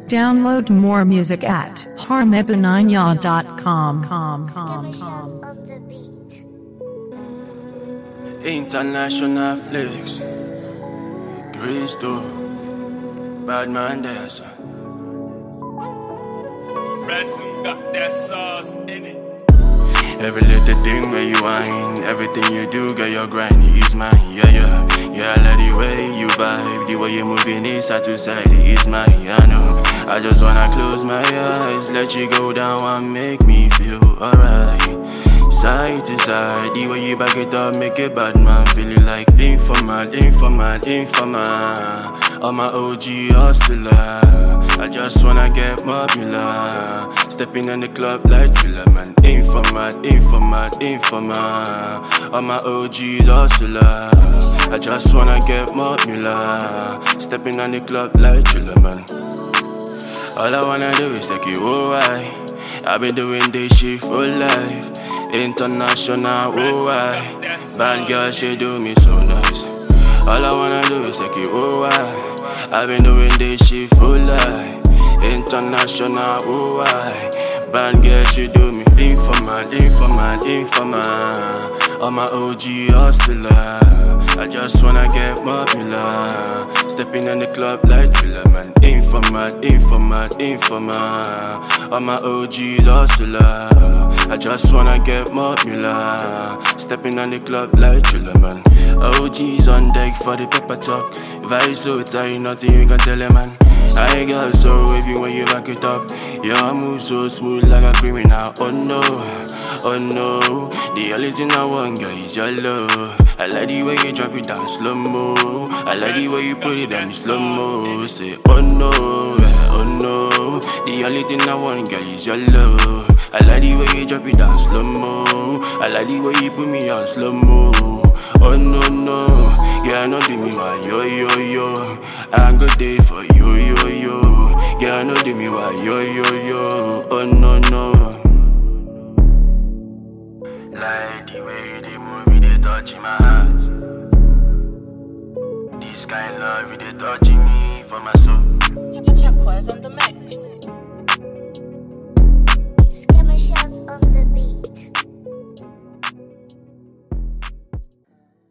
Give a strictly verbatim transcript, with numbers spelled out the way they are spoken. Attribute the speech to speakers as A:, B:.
A: Download more music at harmebananya dot com.
B: International flex, Cristo, Badman there, son.
C: Ransom got that sauce in it.
B: Every little thing where you whine, everything you do, get your grind, is mine, yeah, yeah. Yeah, I like the way you vibe, the way you moving it side to side, it's mine, I know. I just wanna close my eyes, let you go down and make me feel alright. Side to side, the way you back it up, make it bad man, feeling like informal, informal, informal. I'm my O G hustler, I just wanna get popular. Stepping in the club like thriller, man. Informal, informal, informal. I'm my O G's hustler, I just wanna get popular. Stepping in the club like thriller, man. All I wanna do is take you oh I. I've been doing this shit for life. International, oh I. Bad girl, she do me so nice. All I wanna do is take you oh I. I've been doing this shit for life. International, oh I. Bad girl, she do me informal, informal, informal. I'm my O G hustler, I just wanna get popular. Stepping in the club like thriller, man. Informal, informal, informal. I'm my O G's hustler, I just wanna get popular. Stepping in the club like thriller, man. O G's on deck for the pepper talk. If I so tight, nothing you can tell a man. I got so wavy when you back it up. Your move so smooth like a criminal. Oh no, oh no. The only thing I want, girl, is your love. I like the way you drop it down slow mo. I like the way you put it down in slow mo. Say oh no, oh no. The only thing I want, girl, is your love. I like the way you drop it down slow mo. I like the way you put me on slow mo. Oh no no, yeah, no do me why yo yo yo. I'm good day for you yo yo. Yeah, no do me why yo yo yo. Oh no